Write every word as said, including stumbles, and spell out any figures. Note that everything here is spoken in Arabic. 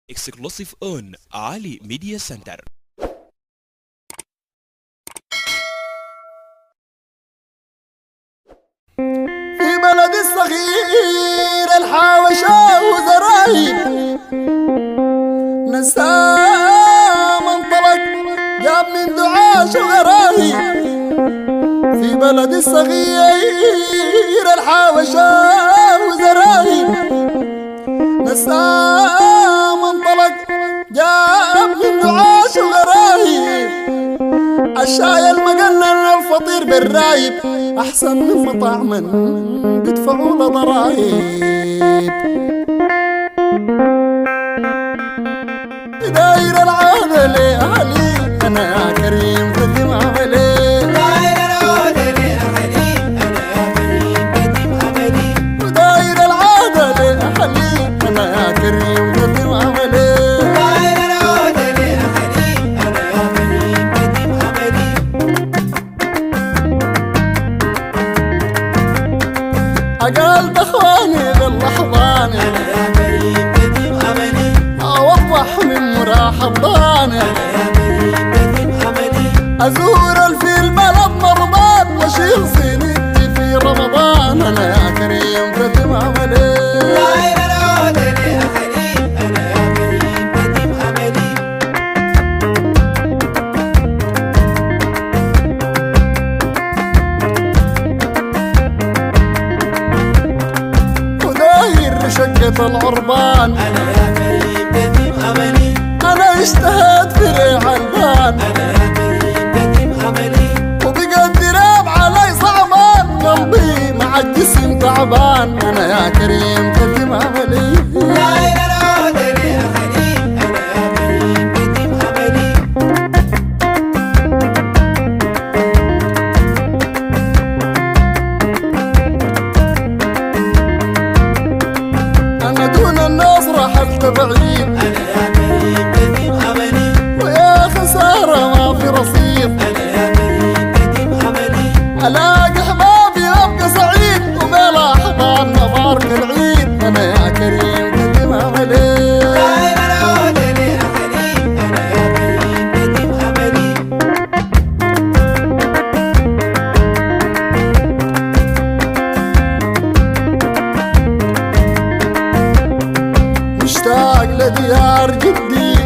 Exclusive on Ali Media Center. في بلد الصغير الحاوشة وزرايب نسام انطلق جاب من دعاش وغرايب. في بلد الصغير الحاوشة وزرايب نسام انطلق جاب من دعاش وغرايب. الشاي المقلل الفطير بالرايب أحسن من مطاعم بيدفعوا له ضرايب. داير العادة لأهلي أنا يا كريم قدم عملي. داير العادة لأهلي أنا يا كريم قدم عملي. داير العادة لأهلي أنا يا كريم قدم عملي. داير العادة لأهلي أنا يا كريم قدم عملي. عقلت اخواني باللحظاني أنا يا كريم قدم عملي. اوضح من مراحب ضاني. أنا يا كريم قدم عملي. ازور الفيل بلد مرباط واشيل صينيتي في رمضان. انا يا كريم قدم عملي. داير العادة لأهلي أنا يا كريم قدم عملي. وداير شقة العربان أنا يا كريم قدم عملي. انا اشتهيت في ريح البان. أنا يا كريم قدم عملي. وبقى الدراب علي صعبان قلبي مع الجسم تعبان. انا يا كريم قدم عملي. داير العادة لأهلي أنا يا كريم قدم عملي. انا دون الناس رحلت بعيد. أنا يا كريم قدم عملي. ويا خسارة ما في رصيد. أنا يا كريم قدم عملي. الاقي احبابي ابقى سعيد وبلا احضان مبارك العيد. انا يا كريم قدم عملي. داير العادة لأهلي أنا يا كريم قدم عملي. مشتاق لديار جدي